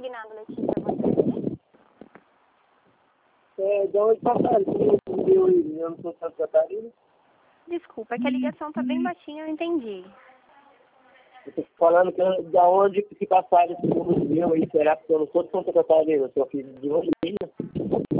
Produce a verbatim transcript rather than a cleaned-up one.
Aguinaldo Letícia, boa tarde. É, de onde passaram? Eu, eu não sou Santa Catarina. Desculpa, é que a ligação tá bem baixinha, eu não entendi. Eu tô falando que eu- da onde que passaram esse número meu aí, será que eu não sou de Santa Catarina, eu sou filho de Rosilha.